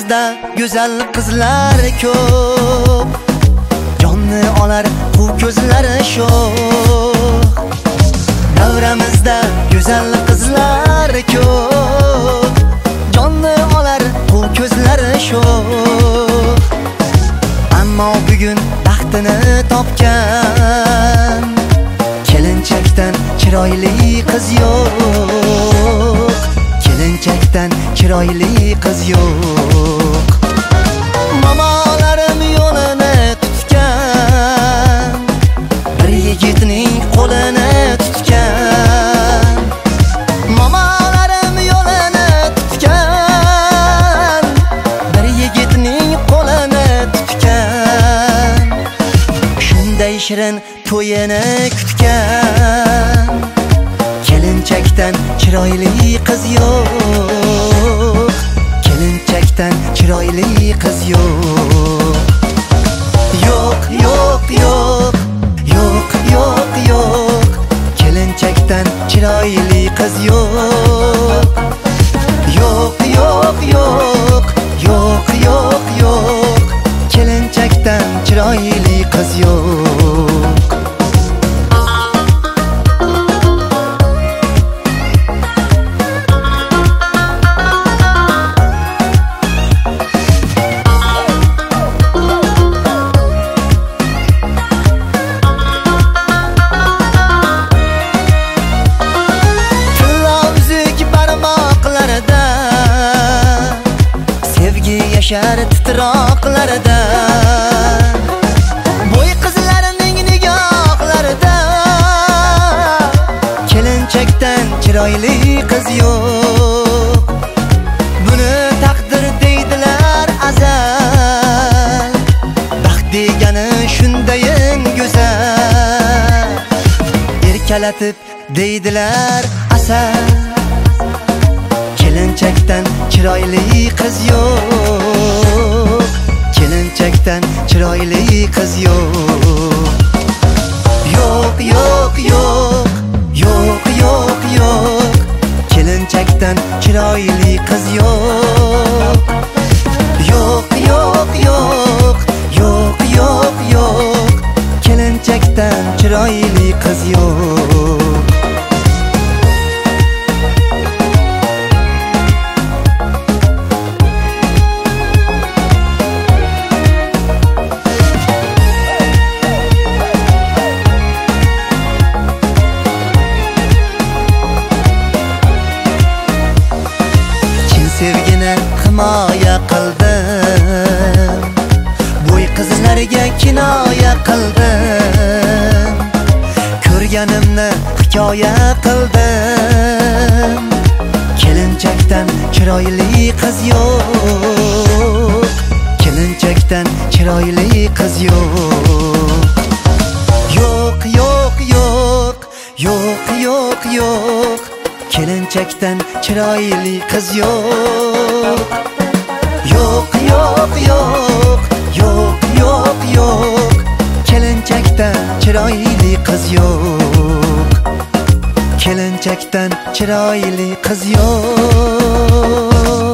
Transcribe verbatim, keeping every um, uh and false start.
Davramizda go'zal qizlar ko'p, jonni olar bu ko'zlari sho'x. Davramizda go'zal qizlar ko'p, jonni olar bu ko'zlari sho'x. Ammo bugun baxtini topgan kelinchakdan chiroyli qiz yo'q. Kelinchakdan chiroyli qiz yo'q. Mamolarim yo'lini tutgan, bir yigitning qo'lini tutgan. Mamolarim yo'lini tutgan, bir yigitning qo'lini tutgan. Shunday shirin to'yini kutgan, kelinchakdan chiroyli qiz yo'q. Kelinchakdan chiroyli qiz yo'q. Yo'q, yo'q, yo'q, yo'q, yo'q, yo'q. Kelinchakdan chiroyli qiz yo'q. Yo'q, yo'q, yo'q, yo'q, yo'q, yo'q. Kelinchakdan chiroyli qiz yo'q. Yashar titroqlarida, bo'y qizlarining nigohlarida. Kelinchakdan chiroyli qiz yo'q. Buni taqdir deydilar azal, baxt degani shundayin go'zal. Erkalatib deydilar asal, kelinchakdan chiroyli qiz yo'q. Kelinchakdan chiroyli qiz yo'q. Yo'q, yo'q, yo'q, yo'q, yo'q, yo'q. Kelinchakdan chiroyli qiz yo'q. Yo'q, yo'q, yo'q, yo'q, yo'q, yo'q. Kelinchakdan chiroyli qiz yo'q. Sevgini himoya qildim, bo'y qizlarga kinoya qildim. Ko'rganimni hikoya qildim. Kelinchakdan chiroyli qiz yo'q. Kelinchakdan chiroyli qiz yo'q. Yo'q, yo'q, yo'q, yo'q, yo'q, yo'q. Kelinchakdan chiroyli qiz yo'q. Yo'q, yo'q, yo'q, yo'q, yo'q, yo'q. Kelinchakdan chiroyli qiz yo'q. Kelinchakdan chiroyli qiz yo'q.